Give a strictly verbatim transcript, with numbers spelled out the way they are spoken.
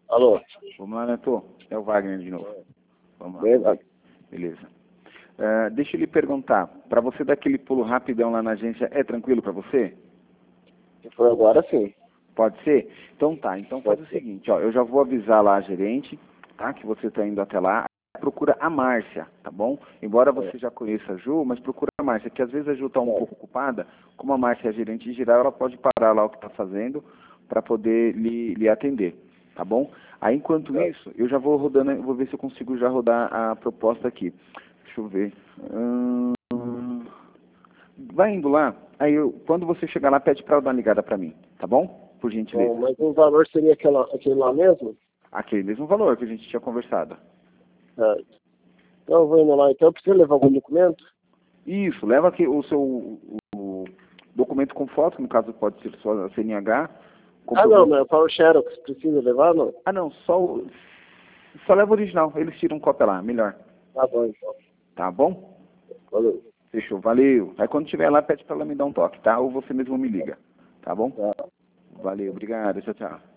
Alô? Vamos lá, Neto. É o Wagner de novo. Vamos lá. Beleza. Beleza. Uh, deixa eu lhe perguntar, para você dar aquele pulo rapidão lá na agência, é tranquilo para você? Se for agora, sim. Pode ser? Então tá, então faz Pode o ser. seguinte, ó, eu já vou avisar lá a gerente, tá, que você está indo até lá, procura a Márcia, tá bom? Embora você já conheça a Ju, mas procura a Márcia, que às vezes a Ju está um É. pouco ocupada, como a Márcia é a gerente geral, ela pode parar lá o que está fazendo para poder lhe, lhe atender, tá bom? Aí enquanto É. isso, eu já vou rodando, eu vou ver se eu consigo já rodar a proposta aqui. Deixa eu ver. Hum... Vai indo lá, aí eu, quando você chegar lá, pede para ela dar uma ligada para mim, tá bom? Por gentileza. Bom, mas o valor seria aquela, aquele lá mesmo? Aquele mesmo valor que a gente tinha conversado. É. Então eu vou indo lá. Então eu preciso levar algum documento? Isso, leva aqui o seu o, o documento com foto, no caso pode ser só a C N H. Ah, não, comprovante- mas para o Xerox precisa levar, não? Ah, não, só, o- só leva o original, eles tiram cópia lá, melhor. Tá bom, então. Tá bom? Valeu. Fechou, valeu. Aí quando estiver lá, pede para ela me dar um toque, tá? Ou você mesmo me liga, tá bom? Tá. Valeu, obrigado, tchau, tchau.